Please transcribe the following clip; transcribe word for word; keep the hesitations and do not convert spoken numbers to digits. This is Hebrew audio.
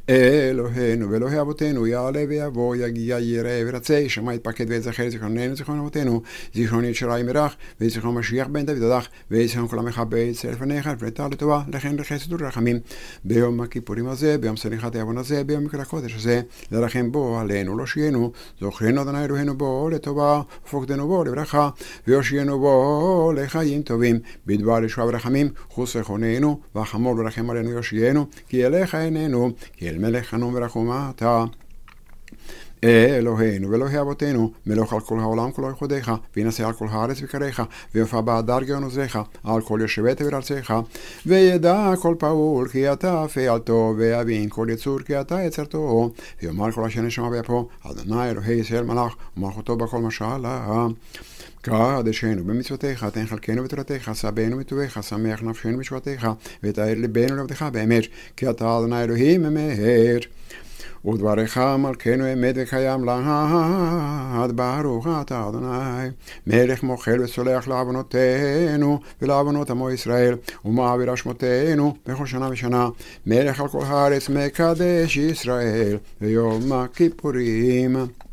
אלוהינו ואלוהי אבותינו, יעלה ויבוא, יגיע יראה ורצה, שמע יתפקד ויזכר זיכרוננו זיכרון אבותינו, זיכרון ישרה ימרח, וזיכרון משיח בן דוד הדח, וזיכרון כל עמך בישראל לפניך, לפניתה לטובה, לכן לחסד ולרחמים. ביום הכיפורים הזה, ביום סליחת העוון הזה, ביום מקרא הקודש הזה, לרחם בו עלינו, לא שיינו, זוכרנו אדוני אלוהינו בו לטובה, ופוקדנו בו לברכה, ויושיינו בו לחיים טובים, בדבר ישועה ורחמים, חוס וחוננו, וחמור ורחם עלינו יושיינו, כי אליך עינינו, כי אל מלך חנון ורחום אתה. אלוהינו ואלוהי אבותינו, מלוך על כל העולם כולו ייחודך, וינשא על כל הארץ וקריך, ויופע באדר גאון עוזך, על כל יושבי תבל ארצך, וידע כל פעול כי אתה פעלתו, ויבין כל יצור כי אתה יצרתו, ויאמר כל אשר נשמע באפו, אדוני אלוהי ישראל מלך, ומלכותו בכל משלה. קדשנו במצוותיך, תן חלקנו בתורתך, שבנו מטובך, שמח נפשנו בשבתך, ותאר ליבנו לעבדך באמת, כי אתה אדוני אלוהים אמת. ודברך מלכנו אמת וקיים לעד, ברוך אתה אדוני מלך מוחל וסולח לעוונותינו ולעוונות עמו ישראל, ומעביר אשמותינו בכל שנה ושנה, מלך על כל הארץ, מקדש ישראל ויום הכיפורים.